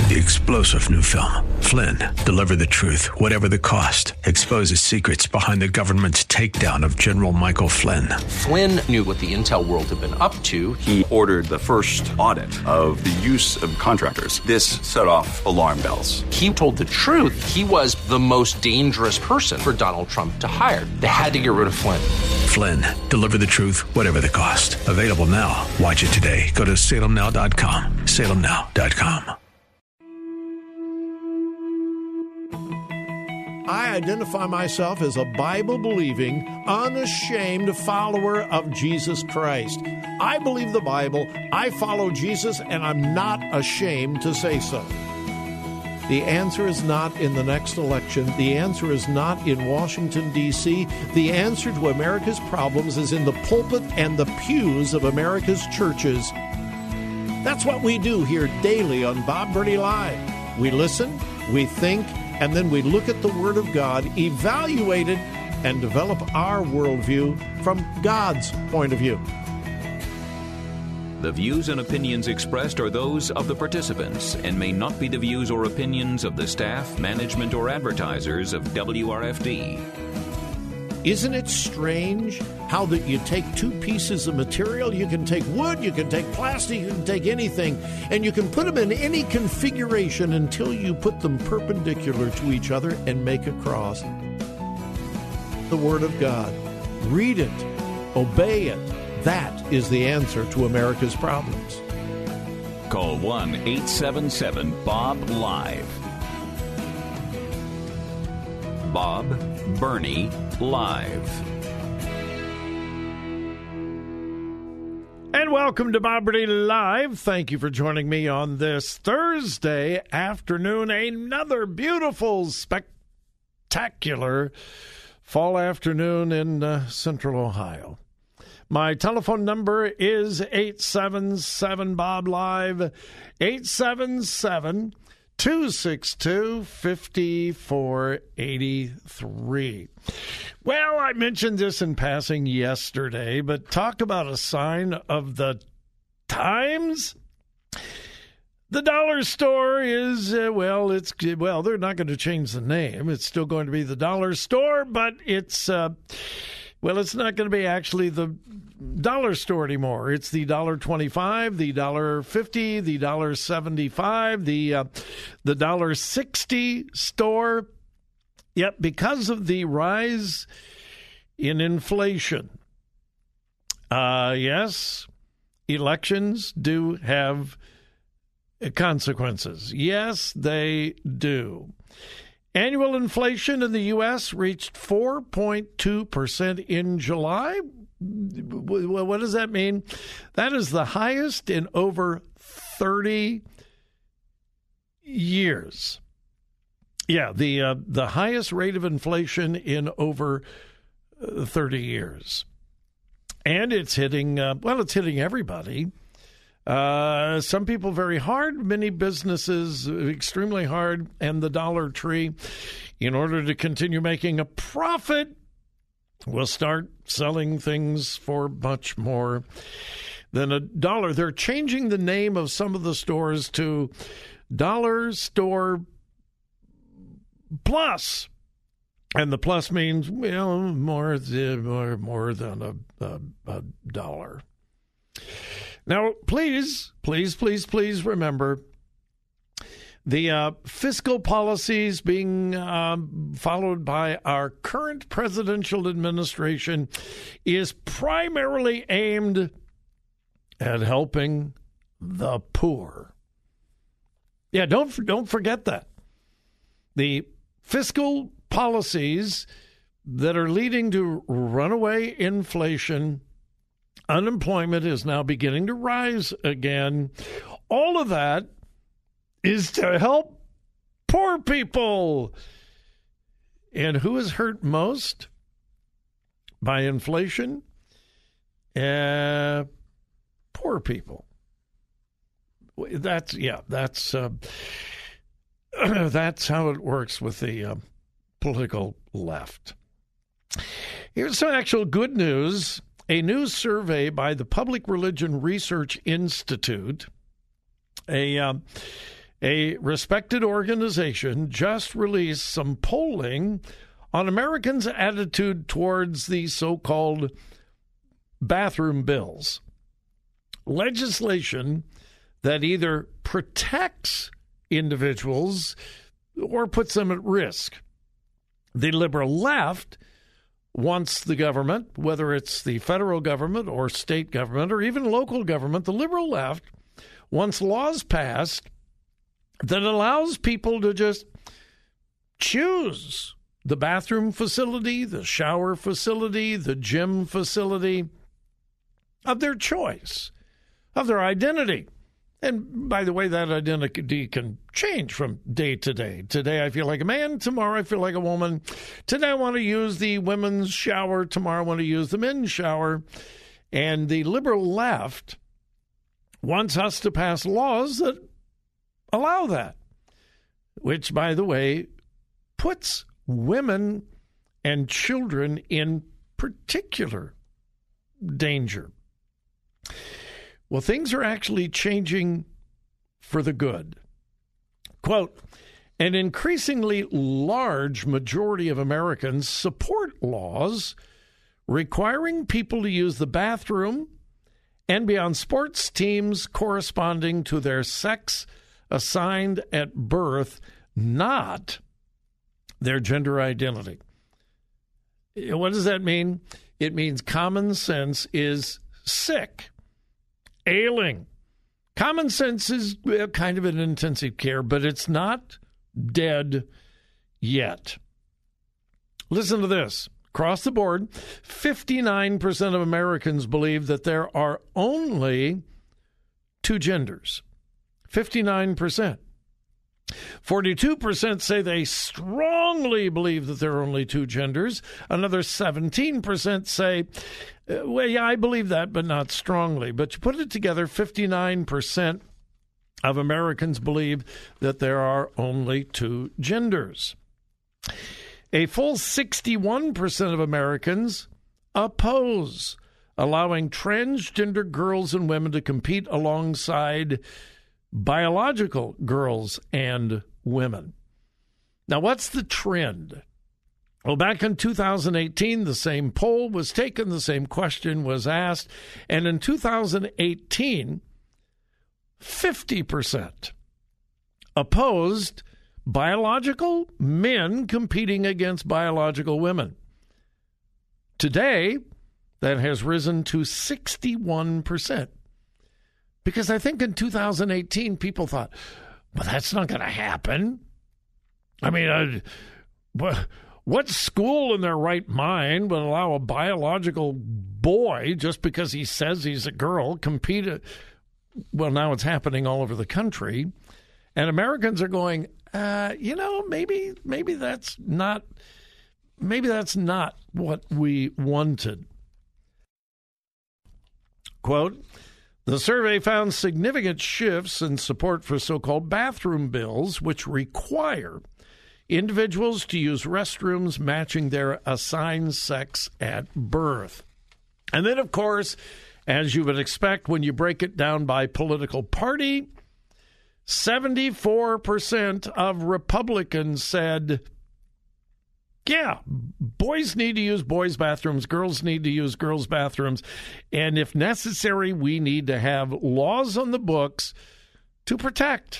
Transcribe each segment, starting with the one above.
The explosive new film, Flynn, deliver the truth, whatever the cost, exposes secrets behind the government's takedown of General Michael Flynn. Flynn knew what the intel world had been up to. He ordered the first audit of the use of contractors. This set off alarm bells. He told the truth. He was the most dangerous person for Donald Trump to hire. They had to get rid of Flynn. Flynn, deliver the truth, whatever the cost. Available now. Watch it today. Go to salemnow.com. salemnow.com. I identify myself as a Bible-believing, unashamed follower of Jesus Christ. I believe the Bible, I follow Jesus, and I'm not ashamed to say so. The answer is not in the next election. The answer is not in Washington, D.C. The answer to America's problems is in the pulpit and the pews of America's churches. That's what we do here daily on Bob Burney Live. We listen, we think, and then we look at the Word of God, evaluate it, and develop our worldview from God's point of view. The views and opinions expressed are those of the participants and may not be the views or opinions of the staff, management, or advertisers of WRFD. Isn't it strange how that you take two pieces of material, you can take wood, you can take plastic, you can take anything, and you can put them in any configuration until you put them perpendicular to each other and make a cross. The Word of God. Read it. Obey it. That is the answer to America's problems. Call 1-877-BOB-LIVE. Bob Burney Live. And welcome to Bob Burney Live. Thank you for joining me on this Thursday afternoon. Another beautiful, spectacular fall afternoon in Central Ohio. My telephone number is 877-BOB-LIVE, 877-262-5483. Well, I mentioned this in passing yesterday, but talk about a sign of the times. The dollar store is, they're not going to change the name. It's still going to be the dollar store, but it's not going to be actually the dollar store anymore. It's the $1.25, the $1.50, the $1.75, the $1.60 store. Yep, because of the rise in inflation. Yes, elections do have consequences. Yes, they do. Annual inflation in the U.S. reached 4.2% in July. What does that mean? That is the highest in over 30 years. Yeah, the highest rate of inflation in over 30 years. And it's hitting, it's hitting everybody. Some people very hard, many businesses extremely hard, and the Dollar Tree, in order to continue making a profit, will start selling things for much more than $1. They're changing the name of some of the stores to Dollar Store Plus. And the plus means, more than a dollar. Now, please remember the fiscal policies being followed by our current presidential administration is primarily aimed at helping the poor. Yeah, don't forget that. The fiscal policies that are leading to runaway inflation, unemployment is now beginning to rise again. All of that is to help poor people. And who is hurt most by inflation? Poor people. That's how it works with the political left. Here's some actual good news. A new survey by the Public Religion Research Institute, a A respected organization just released some polling on Americans' attitude towards the so-called bathroom bills. Legislation that either protects individuals or puts them at risk. The liberal left wants the government, whether it's the federal government or state government or even local government, the liberal left wants laws passed that allows people to just choose the bathroom facility, the shower facility, the gym facility of their choice, of their identity. And by the way, that identity can change from day to day. Today I feel like a man, tomorrow I feel like a woman. Today I want to use the women's shower, tomorrow I want to use the men's shower. And the liberal left wants us to pass laws that allow that, which, by the way, puts women and children in particular danger. Well, things are actually changing for the good. Quote, an increasingly large majority of Americans support laws requiring people to use the bathroom and be on sports teams corresponding to their sex assigned at birth, not their gender identity. What does that mean? It means common sense is sick, ailing. Common sense is kind of in intensive care, but it's not dead yet. Listen to this. Across the board, 59% of Americans believe that there are only two genders. 59%. 42% say they strongly believe that there are only two genders. Another 17% say, well, yeah, I believe that, but not strongly. But you put it together, 59% of Americans believe that there are only two genders. A full 61% of Americans oppose allowing transgender girls and women to compete alongside biological girls and women. Now, what's the trend? Well, back in 2018, the same poll was taken, the same question was asked, and in 2018, 50% opposed biological men competing against biological women. Today, that has risen to 61%. Because I think in 2018, people thought, well, that's not going to happen. I mean, what school in their right mind would allow a biological boy, just because he says he's a girl, compete? Well, now it's happening all over the country. And Americans are going, maybe that's not what we wanted. Quote, the survey found significant shifts in support for so-called bathroom bills, which require individuals to use restrooms matching their assigned sex at birth. And then, of course, as you would expect when you break it down by political party, 74% of Republicans said, yeah, boys need to use boys' bathrooms, girls need to use girls' bathrooms, and if necessary, we need to have laws on the books to protect.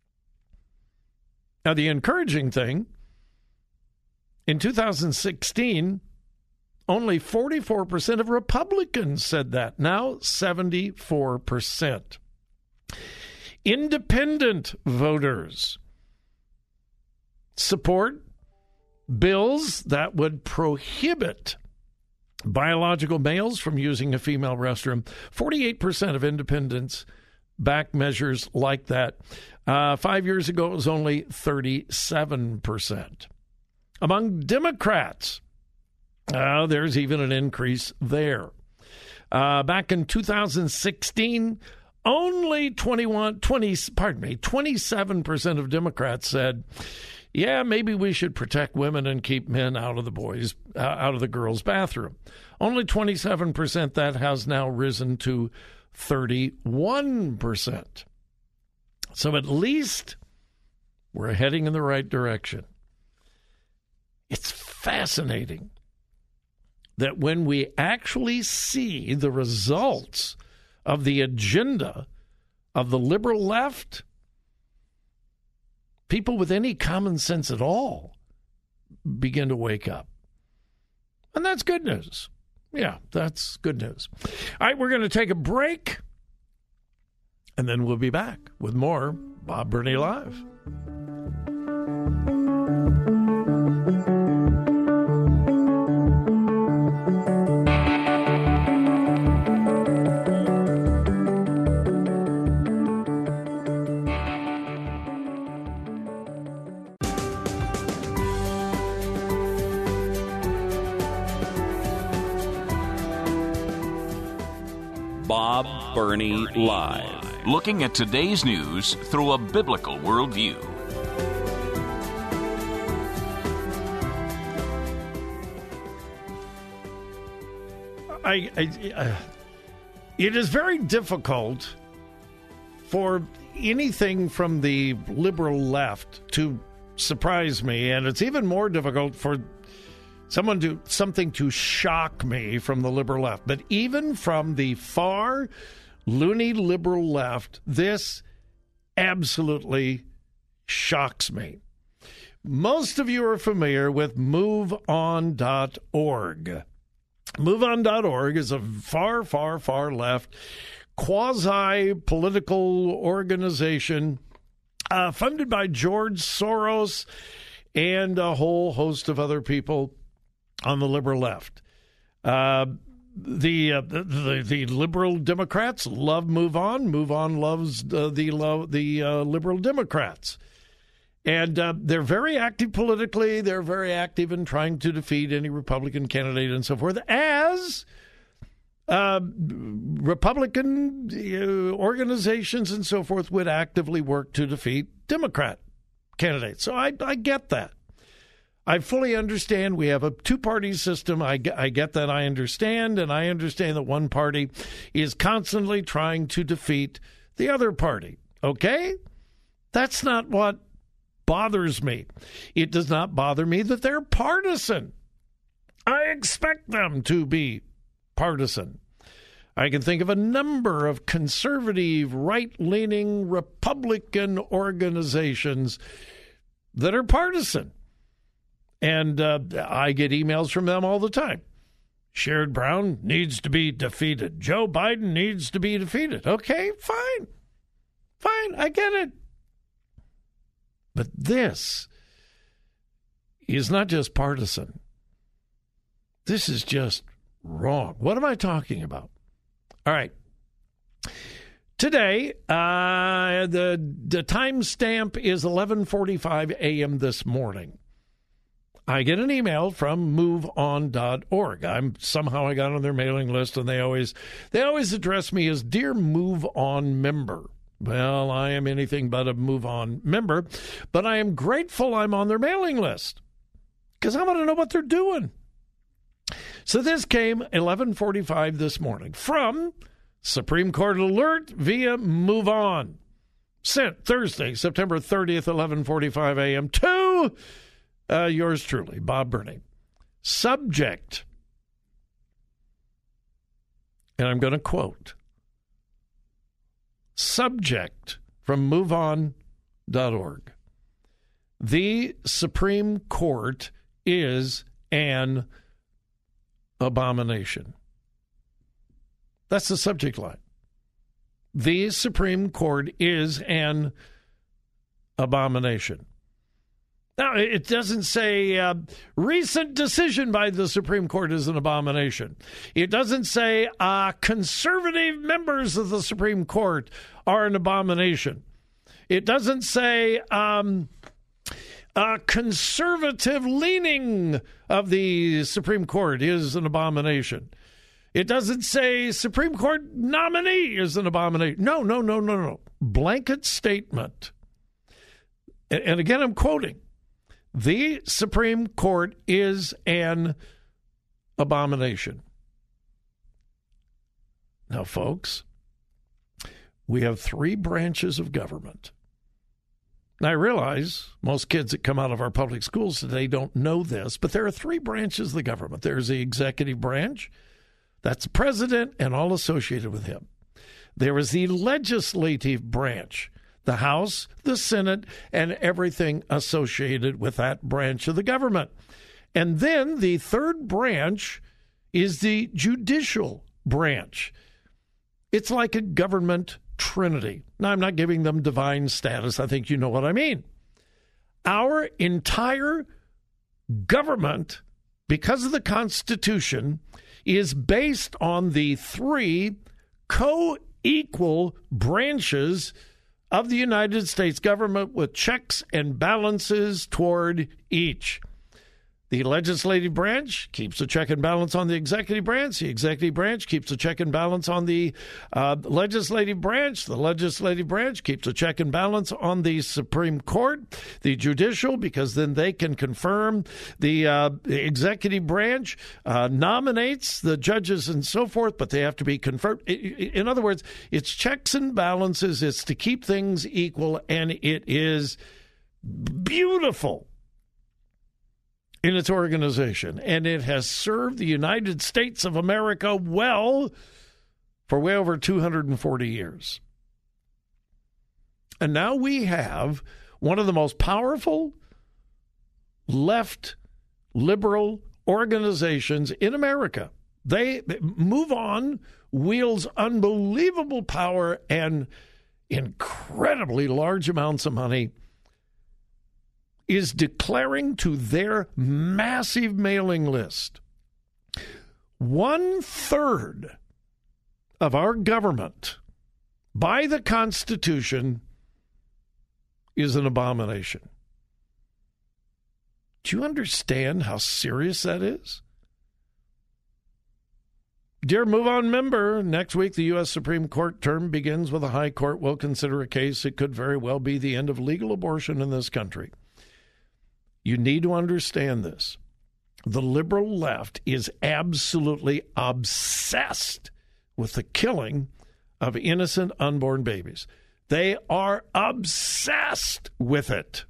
Now, the encouraging thing, in 2016, only 44% of Republicans said that. Now, 74%. Independent voters support bills that would prohibit biological males from using a female restroom. 48% of independents back measures like that. 5 years ago, it was only 37%. Among Democrats, there's even an increase there. Back in 2016, only 27% of Democrats said, yeah, maybe we should protect women and keep men out of the girls' bathroom. Only 27%. That has now risen to 31%. So at least We're heading in the right direction. It's fascinating that when we actually see the results of the agenda of the liberal left, people with any common sense at all begin to wake up. And that's good news. Yeah, that's good news. All right, we're going to take a break, and then we'll be back with more Bob Burney Live. Bob Burney Live. Looking at today's news through a biblical worldview. It is very difficult for anything from the liberal left to surprise me, and it's even more difficult for something to shock me from the liberal left. But even from the far loony liberal left, this absolutely shocks me. Most of you are familiar with MoveOn.org. MoveOn.org is a far, far, far left quasi-political organization funded by George Soros and a whole host of other people on the liberal left. The liberal Democrats love MoveOn. MoveOn loves the liberal Democrats. And they're very active politically. They're very active in trying to defeat any Republican candidate and so forth, as Republican organizations and so forth would actively work to defeat Democrat candidates. So I get that. I fully understand we have a two-party system. I get that. I understand, and I understand that one party is constantly trying to defeat the other party. Okay? That's not what bothers me. It does not bother me that they're partisan. I expect them to be partisan. I can think of a number of conservative, right-leaning Republican organizations that are partisan. And I get emails from them all the time. Sherrod Brown needs to be defeated. Joe Biden needs to be defeated. Okay, fine. Fine, I get it. But this is not just partisan. This is just wrong. What am I talking about? All right. Today, the timestamp is 11:45 a.m. this morning. I get an email from MoveOn.org. I got on their mailing list, and they always address me as Dear MoveOn member. Well, I am anything but a MoveOn member, but I am grateful I'm on their mailing list because I want to know what they're doing. So this came 11:45 this morning from Supreme Court Alert via MoveOn. Sent Thursday, September 30th, 11:45 a.m. to yours truly, Bob Burney. Subject, and I'm going to quote, subject from MoveOn.org. The Supreme Court is an abomination. That's the subject line. The Supreme Court is an abomination. Now, it doesn't say recent decision by the Supreme Court is an abomination. It doesn't say conservative members of the Supreme Court are an abomination. It doesn't say conservative leaning of the Supreme Court is an abomination. It doesn't say Supreme Court nominee is an abomination. No. Blanket statement. And again, I'm quoting. The Supreme Court is an abomination. Now, folks, we have three branches of government. And I realize most kids that come out of our public schools today don't know this, but there are three branches of the government. There's the executive branch. That's the president and all associated with him. There is the legislative branch, the House, the Senate, and everything associated with that branch of the government. And then the third branch is the judicial branch. It's like a government trinity. Now, I'm not giving them divine status. I think you know what I mean. Our entire government, because of the Constitution, is based on the three co-equal branches of the United States government with checks and balances toward each. The legislative branch keeps a check and balance on the executive branch. The executive branch keeps a check and balance on the legislative branch. The legislative branch keeps a check and balance on the Supreme Court. The judicial, because then they can confirm. The executive branch nominates the judges and so forth, but they have to be confirmed. In other words, it's checks and balances. It's to keep things equal, and it is beautiful in its organization, and it has served the United States of America well for way over 240 years. And now we have one of the most powerful left liberal organizations in America. They Move On wields unbelievable power and incredibly large amounts of money, is declaring to their massive mailing list 1/3 of our government by the Constitution is an abomination. Do you understand how serious that is? Dear Move On member, next week the U.S. Supreme Court term begins with the High Court will consider a case. It could very well be the end of legal abortion in this country. You need to understand this. The liberal left is absolutely obsessed with the killing of innocent unborn babies. They are obsessed with it.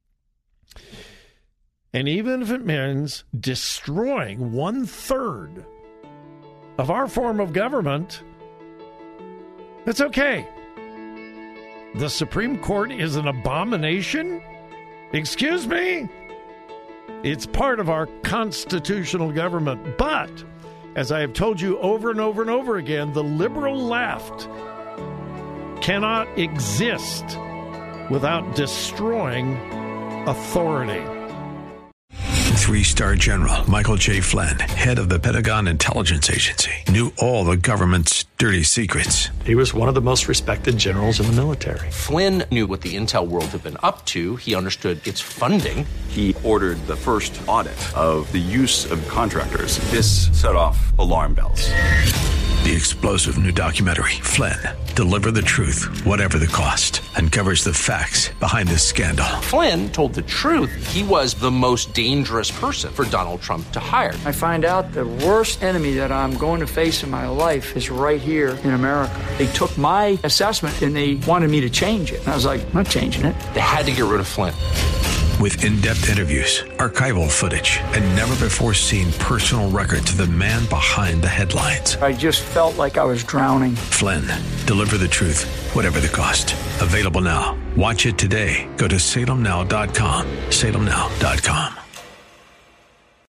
And even if it means destroying 1/3 of our form of government, it's okay. The Supreme Court is an abomination? Excuse me? It's part of our constitutional government. But, as I have told you over and over and over again, the liberal left cannot exist without destroying authority. 3-star General Michael J. Flynn, head of the Pentagon Intelligence Agency, knew all the government's dirty secrets. He was one of the most respected generals in the military. Flynn knew what the intel world had been up to. He understood its funding. He ordered the first audit of the use of contractors. This set off alarm bells. The explosive new documentary, Flynn, Deliver the Truth, Whatever the Cost, uncovers the facts behind this scandal. Flynn told the truth. He was the most dangerous person for Donald Trump to hire. I find out the worst enemy that I'm going to face in my life is right here in America. They took my assessment and they wanted me to change it. And I was like, I'm not changing it. They had to get rid of Flynn. With in-depth interviews, archival footage, and never-before-seen personal records of the man behind the headlines. I just felt like I was drowning. Flynn, Deliver the Truth, Whatever the Cost. Available now. Watch it today. Go to salemnow.com. salemnow.com.